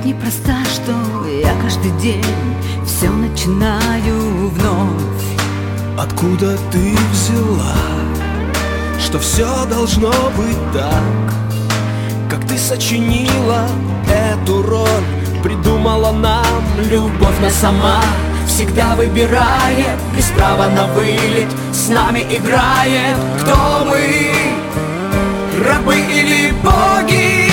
непроста, что я каждый день все начинаю вновь. Откуда ты взяла, что все должно быть так, как ты сочинила эту роль, придумала нам любовь, но сама всегда выбирает, без права на вылет с нами играет. Кто мы, рабы или боги?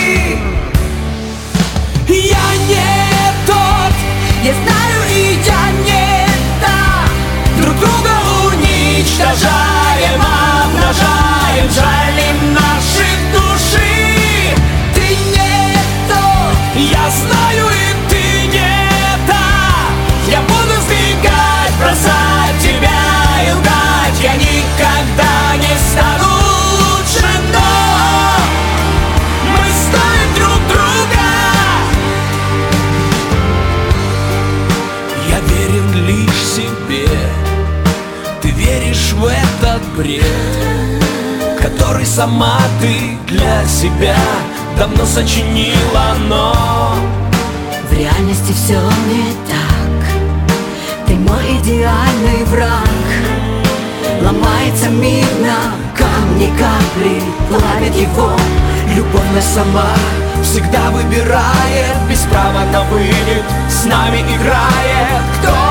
Я не тот, Я знаю, и я не та. друг друга уничтожаем, обнажаем, жалим наши души. Ты не тот. Я знаю, и ты не та. Я буду сбегать, бросать тебя и лгать. Я никогда не стану лучше, но мы стоим друг друга. Я верен лишь себе, ты веришь в этот бред, который сама ты для себя давно сочинила, но В реальности все не так. Ты мой идеальный враг. Ломается мир на камни, капли плавит его. любовь нас сама всегда выбирает, без права на вылет с нами играет. Кто